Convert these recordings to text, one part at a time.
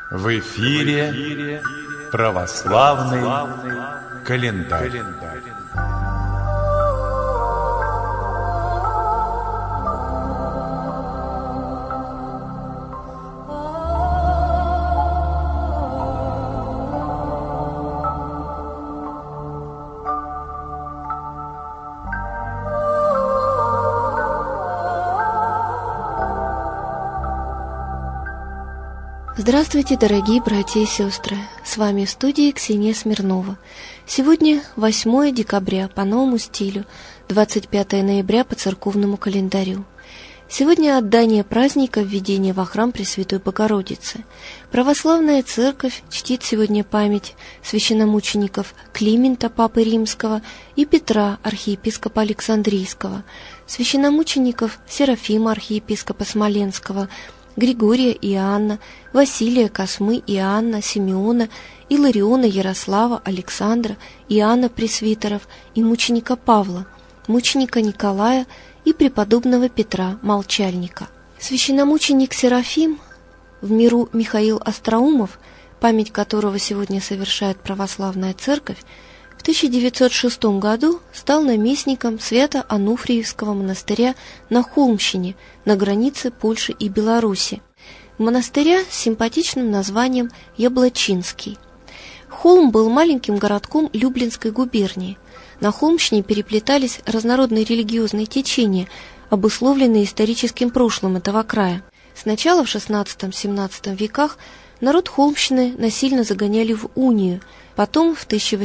В эфире православный календарь. Здравствуйте, дорогие братья и сестры! С вами в студии Ксения Смирнова. Сегодня 8 декабря по новому стилю, 25 ноября по церковному календарю. Сегодня отдание праздника введения во храм Пресвятой Богородицы. Православная Церковь чтит сегодня память священномучеников Климента, Папы Римского, и Петра, архиепископа Александрийского, священномучеников Серафима, архиепископа Смоленского, Григория и Иоанна, Василия, Космы, Иоанна, Симеона, Илариона, Ярослава, Александра, Иоанна Пресвитеров и мученика Павла, мученика Николая и преподобного Петра Молчальника. Священномученик Серафим, в миру Михаил Остроумов, память которого сегодня совершает Православная Церковь, в 1906 году стал наместником Свято-Ануфриевского монастыря на Холмщине, на границе Польши и Беларуси. Монастыря с симпатичным названием Яблочинский. Холм был маленьким городком Люблинской губернии. На Холмщине переплетались разнородные религиозные течения, обусловленные историческим прошлым этого края. Сначала в XVI-XVII веках народ Холмщины насильно загоняли в унию. Потом, в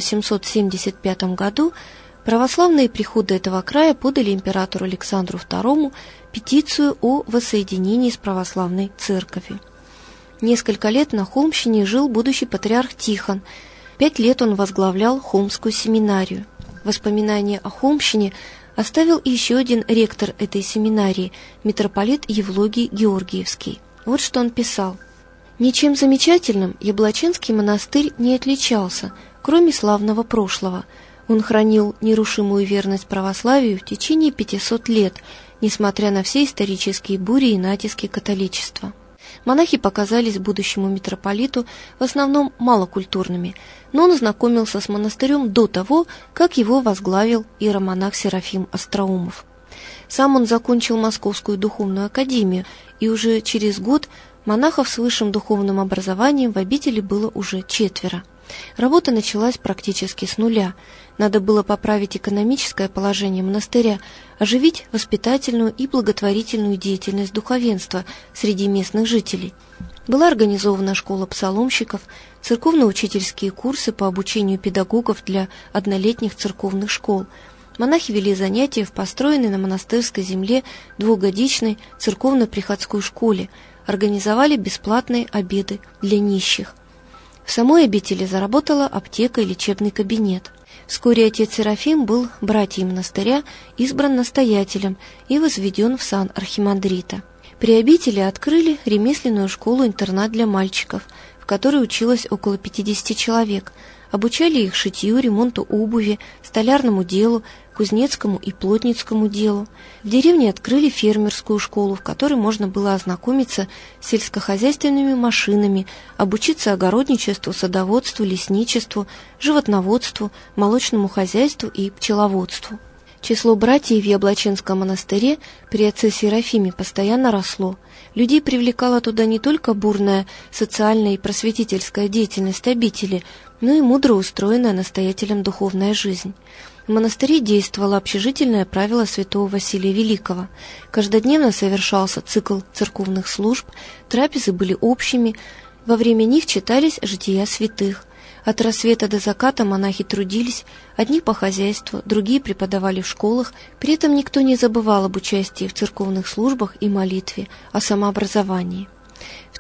1875 году, православные приходы этого края подали императору Александру II петицию о воссоединении с православной церковью. Несколько лет на Холмщине жил будущий патриарх Тихон. 5 лет он возглавлял Холмскую семинарию. Воспоминания о Холмщине оставил еще один ректор этой семинарии, митрополит Евлогий Георгиевский. Вот что он писал. Ничем замечательным Яблочинский монастырь не отличался, кроме славного прошлого. Он хранил нерушимую верность православию в течение 500 лет, несмотря на все исторические бури и натиски католичества. Монахи показались будущему митрополиту в основном малокультурными, но он знакомился с монастырем до того, как его возглавил иеромонах Серафим Остроумов. Сам он закончил Московскую духовную академию, и уже через год монахов с высшим духовным образованием в обители было уже 4. Работа началась практически с нуля. Надо было поправить экономическое положение монастыря, оживить воспитательную и благотворительную деятельность духовенства среди местных жителей. Была организована школа псаломщиков, церковно-учительские курсы по обучению педагогов для однолетних церковных школ. Монахи вели занятия в построенной на монастырской земле 2-годичной церковно-приходской школе, организовали бесплатные обеды для нищих. В самой обители заработала аптека и лечебный кабинет. Вскоре отец Серафим был братьей монастыря избран настоятелем и возведен в сан архимандрита. При обители открыли ремесленную школу-интернат для мальчиков, в которой училось около 50 человек. Обучали их шитью, ремонту обуви, столярному делу, кузнецкому и плотницкому делу. В деревне открыли фермерскую школу, в которой можно было ознакомиться с сельскохозяйственными машинами, обучиться огородничеству, садоводству, лесничеству, животноводству, молочному хозяйству и пчеловодству. Число братьев в Яблочинском монастыре при отце Серафиме постоянно росло. Людей привлекала туда не только бурная социальная и просветительская деятельность обители, но и мудро устроенная настоятелем духовная жизнь. В монастыре действовало общежительное правило святого Василия Великого. Каждодневно совершался цикл церковных служб, трапезы были общими, во время них читались жития святых. От рассвета до заката монахи трудились, одни по хозяйству, другие преподавали в школах, при этом никто не забывал об участии в церковных службах и молитве, о самообразовании. В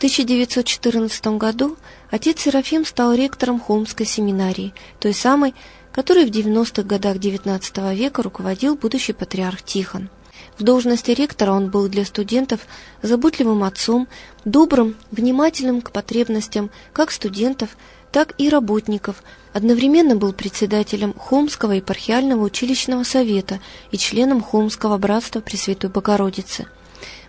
1914 году отец Серафим стал ректором Холмской семинарии, той самой, которой в 90-х годах XIX века руководил будущий патриарх Тихон. В должности ректора он был для студентов заботливым отцом, добрым, внимательным к потребностям как студентов, так и работников, одновременно был председателем Холмского епархиального училищного совета и членом Холмского братства Пресвятой Богородицы.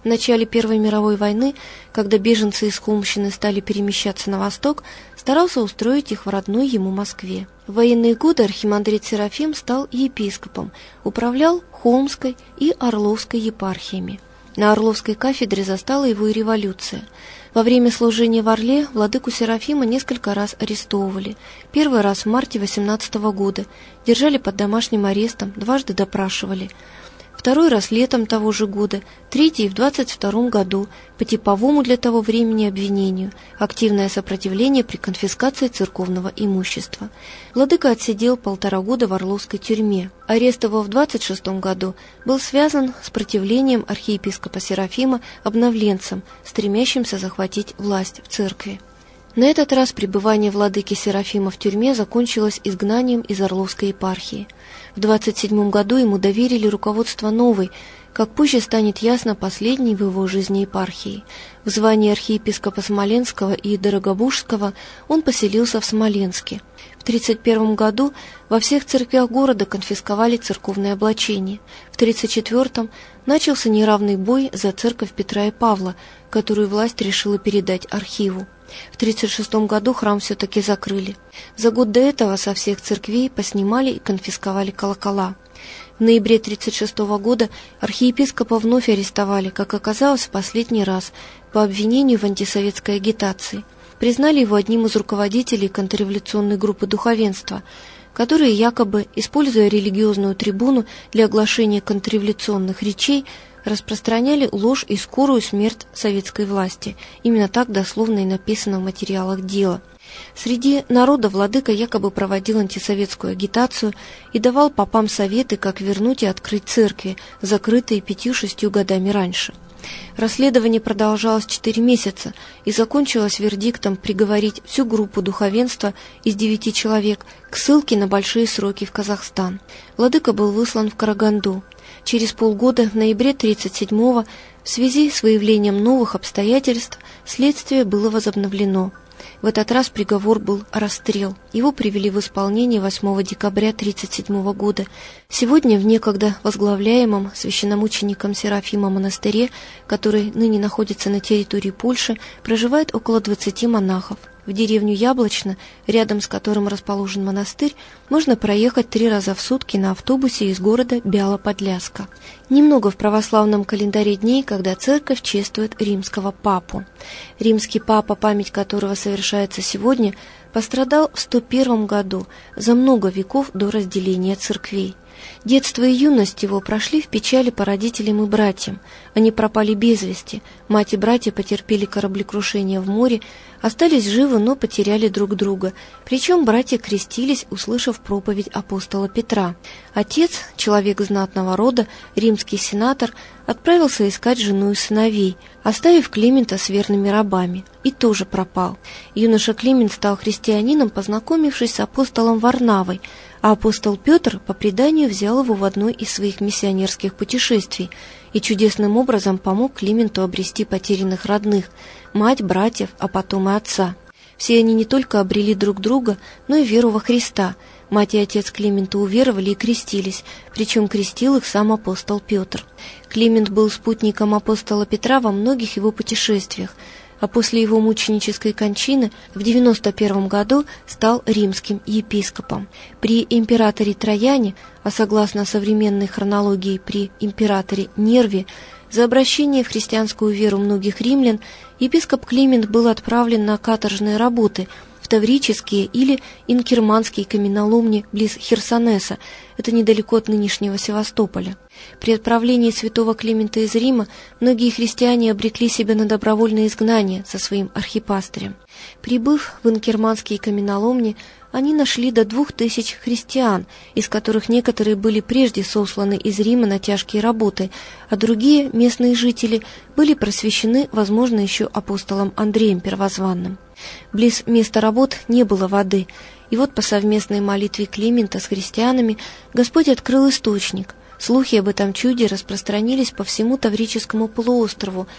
В начале Первой мировой войны, когда беженцы из Холмщины стали перемещаться на восток, старался устроить их в родной ему Москве. В военные годы архимандрит Серафим стал епископом, управлял Холмской и Орловской епархиями. На Орловской кафедре застала его и революция. Во время служения в Орле владыку Серафима несколько раз арестовывали. Первый раз в марте 18 года, держали под домашним арестом, дважды допрашивали. Второй раз летом того же года, третий в 22 году, по типовому для того времени обвинению, активное сопротивление при конфискации церковного имущества. Владыка отсидел 1,5 года в Орловской тюрьме. Арест его в 26 году был связан с противлением архиепископа Серафима обновленцам, стремящимся захватить власть в церкви. На этот раз пребывание владыки Серафима в тюрьме закончилось изгнанием из Орловской епархии. В 27 году ему доверили руководство новой, как позже станет ясно, последней в его жизни епархии. В звании архиепископа Смоленского и Дорогобужского он поселился в Смоленске. В 1931 году во всех церквях города конфисковали церковное облачение. В 1934 начался неравный бой за церковь Петра и Павла, которую власть решила передать архиву. В 1936 году храм все-таки закрыли. За год до этого со всех церквей поснимали и конфисковали колокола. В ноябре 1936 года архиепископа вновь арестовали, как оказалось, в последний раз, по обвинению в антисоветской агитации. Признали его одним из руководителей контрреволюционной группы духовенства, которые якобы, используя религиозную трибуну для оглашения контрреволюционных речей, распространяли ложь и скорую смерть советской власти. Именно так дословно и написано в материалах дела. Среди народа владыка якобы проводил антисоветскую агитацию и давал попам советы, как вернуть и открыть церкви, закрытые 5-6 годами раньше. Расследование продолжалось 4 месяца и закончилось вердиктом приговорить всю группу духовенства из 9 человек к ссылке на большие сроки в Казахстан. Владыка был выслан в Караганду. Через полгода, в ноябре 1937-го, в связи с выявлением новых обстоятельств, следствие было возобновлено. В этот раз приговор был расстрел. Его привели в исполнение 8 декабря 1937 года. Сегодня в некогда возглавляемом священномучеником Серафима монастыре, который ныне находится на территории Польши, проживает около 20 монахов. В деревню Яблочно, рядом с которым расположен монастырь, можно проехать 3 раза в сутки на автобусе из города Бяло-Подляска. Немного в православном календаре дней, когда церковь чествует римского папу. Римский папа, память которого совершается сегодня, пострадал в 101 году, за много веков до разделения церквей. Детство и юность его прошли в печали по родителям и братьям. Они пропали без вести. Мать и братья потерпели кораблекрушение в море, остались живы, но потеряли друг друга. Причем братья крестились, услышав проповедь апостола Петра. Отец, человек знатного рода, римский сенатор, отправился искать жену и сыновей, оставив Климента с верными рабами, и тоже пропал. Юноша Климент стал христианином, познакомившись с апостолом Варнавой, а апостол Петр, по преданию, взял его в одно из своих миссионерских путешествий и чудесным образом помог Клименту обрести потерянных родных, мать, братьев, а потом и отца. Все они не только обрели друг друга, но и веру во Христа. Мать и отец Климента уверовали и крестились, причем крестил их сам апостол Петр. Климент был спутником апостола Петра во многих его путешествиях, а после его мученической кончины в 91 году стал римским епископом. При императоре Трояне, а согласно современной хронологии при императоре Нерве, за обращение в христианскую веру многих римлян епископ Климент был отправлен на каторжные работы в таврические или инкерманские каменоломни близ Херсонеса, это недалеко от нынешнего Севастополя. При отправлении святого Климента из Рима многие христиане обрекли себя на добровольное изгнание со своим архипастырем. Прибыв в инкерманские каменоломни, они нашли до 2000 христиан, из которых некоторые были прежде сосланы из Рима на тяжкие работы, а другие, местные жители, были просвещены, возможно, еще апостолом Андреем Первозванным. Близ места работ не было воды, и вот по совместной молитве Климента с христианами Господь открыл источник. Слухи об этом чуде распространились по всему Таврическому полуострову,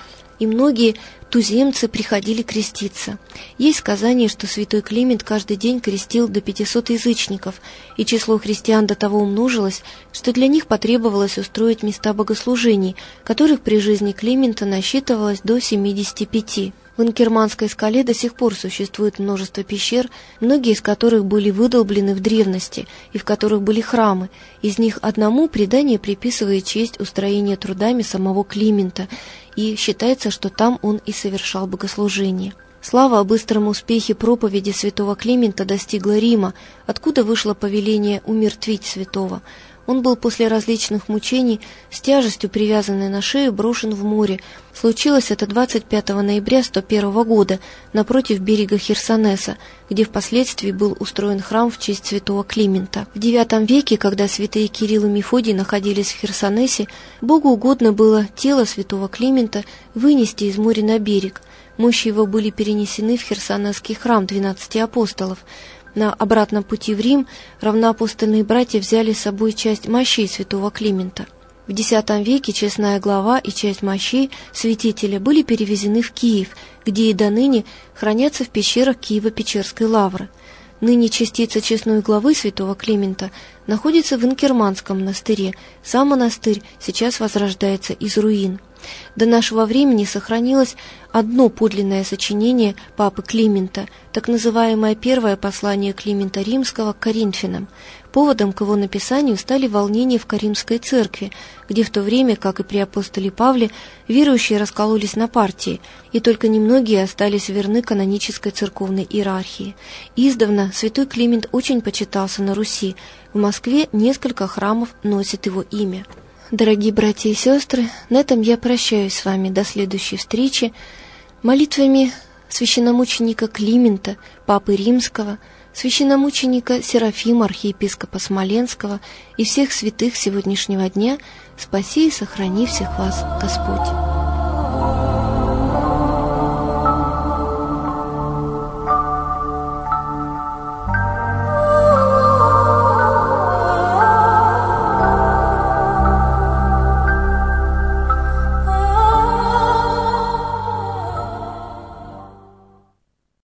и многие туземцы приходили креститься. Есть сказание, что святой Климент каждый день крестил до 500 язычников, и число христиан до того умножилось, что для них потребовалось устроить места богослужений, которых при жизни Климента насчитывалось до 75. В Инкерманской скале до сих пор существует множество пещер, многие из которых были выдолблены в древности и в которых были храмы. Из них одному предание приписывает честь устроения трудами самого Климента, и считается, что там он и совершал богослужение. Слава о быстром успехе проповеди святого Климента достигла Рима, откуда вышло повеление умертвить святого. Он был после различных мучений с тяжестью, привязанный на шею, брошен в море. Случилось это 25 ноября 101 года напротив берега Херсонеса, где впоследствии был устроен храм в честь святого Климента. В IX веке, когда святые Кирилл и Мефодий находились в Херсонесе, Богу угодно было тело святого Климента вынести из моря на берег. Мощи его были перенесены в Херсонесский храм 12 апостолов. На обратном пути в Рим равноапостольные братья взяли с собой часть мощей святого Климента. В X веке честная глава и часть мощей святителя были перевезены в Киев, где и доныне хранятся в пещерах Киево-Печерской лавры. Ныне частица честной главы святого Климента находится в Инкерманском монастыре. Сам монастырь сейчас возрождается из руин. До нашего времени сохранилось одно подлинное сочинение папы Климента, так называемое первое послание Климента Римского к Коринфянам. Поводом к его написанию стали волнения в Каримской церкви, где в то время, как и при апостоле Павле, верующие раскололись на партии, и только немногие остались верны канонической церковной иерархии. Издавна святой Климент очень почитался на Руси. В Москве несколько храмов носят его имя. Дорогие братья и сестры, на этом я прощаюсь с вами до следующей встречи. Молитвами священномученика Климента, Папы Римского, священномученика Серафима, архиепископа Смоленского и всех святых сегодняшнего дня, спаси и сохрани всех вас, Господь.